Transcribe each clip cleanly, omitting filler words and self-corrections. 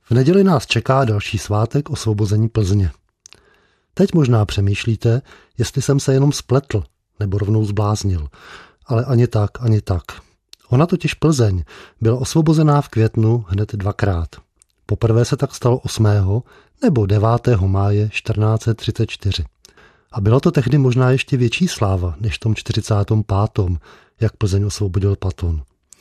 V neděli nás čeká další svátek osvobození Plzně. Teď možná přemýšlíte, jestli jsem se jenom spletl nebo rovnou zbláznil, ale ani tak. Ona totiž Plzeň byla osvobozená v květnu hned dvakrát. Poprvé se tak stalo 8. nebo 9. máje 1434. A byla to tehdy možná ještě větší sláva než v tom 45., jak Plzeň osvobodil Paton.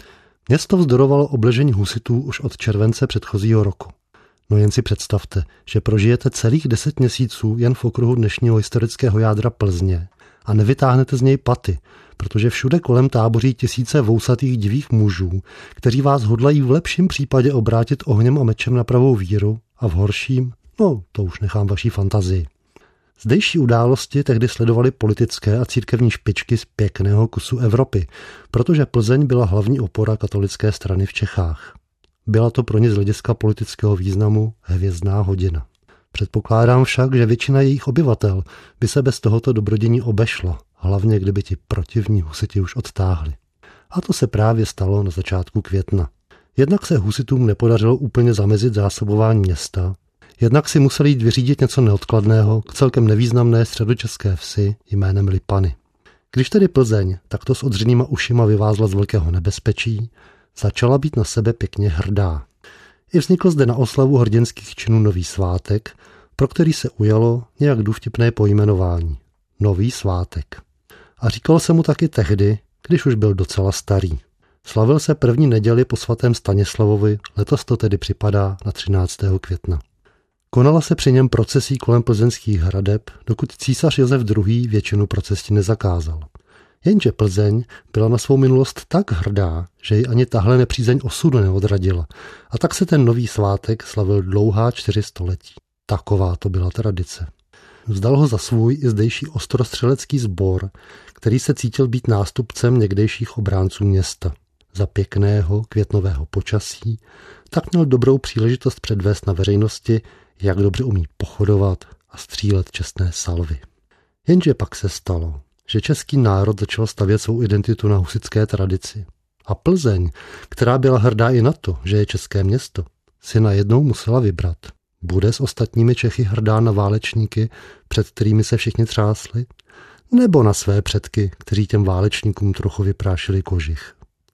Město vzdorovalo obležení husitů už od července předchozího roku. No jen si představte, že prožijete celých 10 měsíců jen v okruhu dnešního historického jádra Plzně a nevytáhnete z něj paty, protože všude kolem táboří tisíce vousatých divých mužů, kteří vás hodlají v lepším případě obrátit ohněm a mečem na pravou víru a v horším, no to už nechám vaší fantazii. Zdejší události tehdy sledovaly politické a církevní špičky z pěkného kusu Evropy, protože Plzeň byla hlavní opora katolické strany v Čechách. Byla to pro ně z hlediska politického významu hvězdná hodina. Předpokládám však, že většina jejich obyvatel by se bez tohoto dobrodění obešla, hlavně kdyby ti protivní husiti už odtáhli. A to se právě stalo na začátku května. Jednak se husitům nepodařilo úplně zamezit zásobování města, jednak si museli jít vyřídit něco neodkladného k celkem nevýznamné středočeské vsi jménem Lipany. Když tedy Plzeň takto s odřenýma ušima vyvázla z velkého nebezpečí, začala být na sebe pěkně hrdá. I vznikl zde na oslavu hrdinských činů nový svátek, pro který se ujalo nějak důvtipné pojmenování. Nový svátek. A říkal se mu taky tehdy, když už byl docela starý. Slavil se první neděli po svatém Stanislavovi, letos to tedy připadá na 13. května. Konala se při něm procesí kolem plzeňských hradeb, dokud císař Josef II. Většinu procesí nezakázal. Jenže Plzeň byla na svou minulost tak hrdá, že ji ani tahle nepřízeň osudu neodradila, a tak se ten nový svátek slavil dlouhá 4 století. Taková to byla tradice. Vzdal ho za svůj i zdejší ostrostřelecký sbor, který se cítil být nástupcem někdejších obránců města. Za pěkného květnového počasí tak měl dobrou příležitost předvést na veřejnosti, jak dobře umí pochodovat a střílet čestné salvy. Jenže pak se stalo, že český národ začal stavět svou identitu na husitské tradici. A Plzeň, která byla hrdá i na to, že je české město, si najednou musela vybrat. Bude s ostatními Čechy hrdá na válečníky, před kterými se všichni třásli, nebo na své předky, kteří těm válečníkům trochu vyprášili kožich.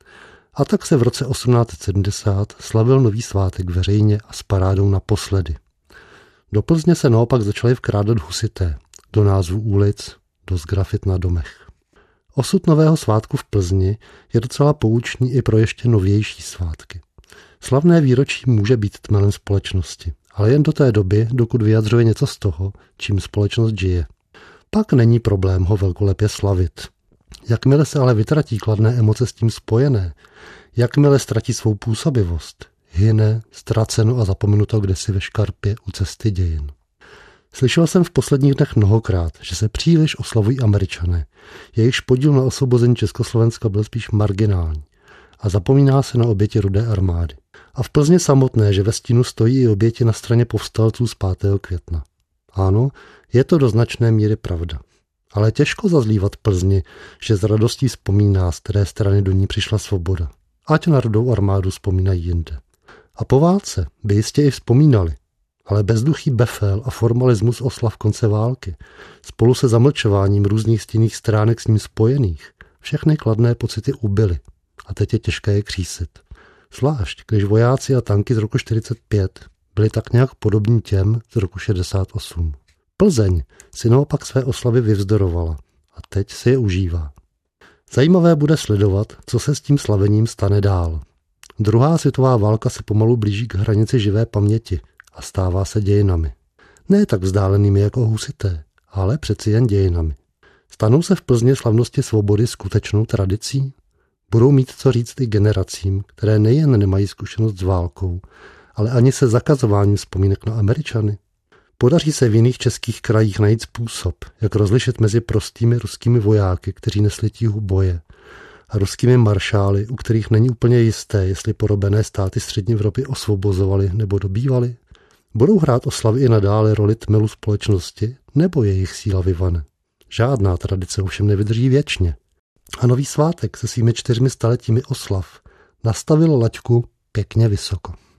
A tak se v roce 1870 slavil nový svátek veřejně a s parádou naposledy. Do Plzně se naopak začali vkrádat husité, do názvů ulic, do sgrafit na domech. Osud nového svátku v Plzni je docela poučný i pro ještě novější svátky. Slavné výročí může být tmelem společnosti, ale jen do té doby, dokud vyjadřuje něco z toho, čím společnost žije. Pak není problém ho velkolepě slavit. Jakmile se ale vytratí kladné emoce s tím spojené, jakmile ztratí svou působivost, hyne, ztraceno a zapomenuto kdesi ve škarpě u cesty dějin. Slyšel jsem v posledních dnech mnohokrát, že se příliš oslavují Američané, jejichž podíl na osvobození Československa byl spíš marginální a zapomíná se na oběti Rudé armády. A v Plzni samotné, že ve stínu stojí i oběti na straně povstalců z 5. května. Ano, je to do značné míry pravda. Ale těžko zazlívat Plzni, že s radostí vzpomíná, z které strany do ní přišla svoboda. Ať na Rudou armádu vzpomínají jinde. A po válce by jistě i vzpomínali, ale bezduchý befel a formalismus oslav konce války, spolu se zamlčováním různých stinných stránek s ním spojených, všechny kladné pocity ubyly a teď je těžké je křísit. Zvlášť, když vojáci a tanky z roku 45 byli tak nějak podobní těm z roku 68. Plzeň si naopak své oslavy vyvzdorovala a teď si je užívá. Zajímavé bude sledovat, co se s tím slavením stane dál. Druhá světová válka se pomalu blíží k hranici živé paměti a stává se dějinami. Ne tak vzdálenými jako husité, ale přeci jen dějinami. Stanou se v Plzni slavnosti svobody skutečnou tradicí? Budou mít co říct i generacím, které nejen nemají zkušenost s válkou, ale ani se zakazováním vzpomínek na Američany? Podaří se v jiných českých krajích najít způsob, jak rozlišit mezi prostými ruskými vojáky, kteří nesli tíhu boje, a ruskými maršály, u kterých není úplně jisté, jestli porobené státy střední Evropy osvobozovali nebo dobývali? Budou hrát oslavy i nadále roli tmelu společnosti, nebo jejich síla vyvane? Žádná tradice ovšem nevydrží věčně. A nový svátek se svými 4 staletími oslav nastavil laťku pěkně vysoko.